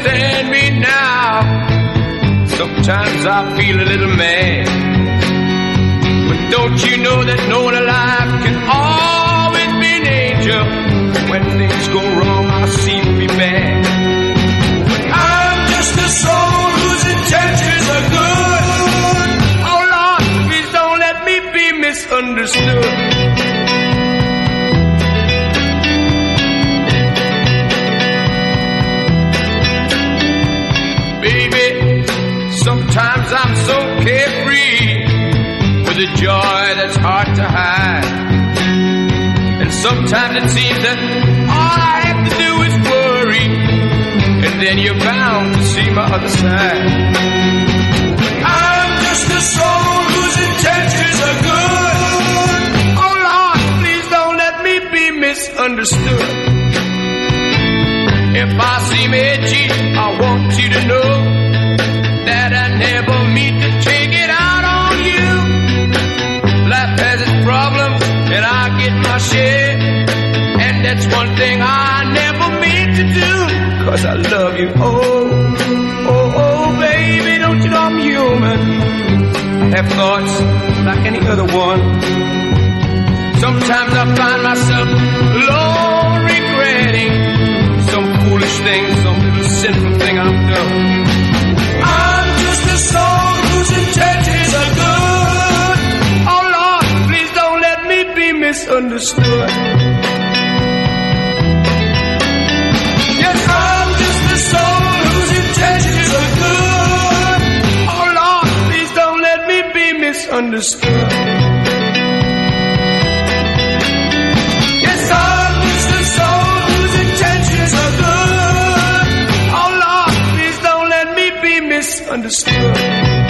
understand me now. Sometimes I feel a little mad, but don't you know that no one alive can always be an angel? When things go wrong, I seem to be bad. But I'm just a soul whose intentions are good. Oh Lord, please don't let me be misunderstood. Sometimes I'm so carefree with a joy that's hard to hide. And sometimes it seems that all I have to do is worry, and then you're bound to see my other side. I'm just a soul whose intentions are good. Oh Lord, please don't let me be misunderstood. If I seem edgy, I want you to know that I never mean to take it out on you. Life has its problems, and I get my share. And that's one thing I never mean to do, 'cause I love you. Oh, oh, oh, baby, don't you know I'm human? I have thoughts like any other one. Sometimes I find myself alone regretting some foolish thing, some little sinful thing I've done. I'm just a soul whose intentions are good. Oh Lord, please don't let me be misunderstood. Yes, I'm just a soul whose intentions are good. Oh Lord, please don't let me be misunderstood. Yes, I'm just a soul whose intentions are good. Oh Lord, please don't let me be misunderstood.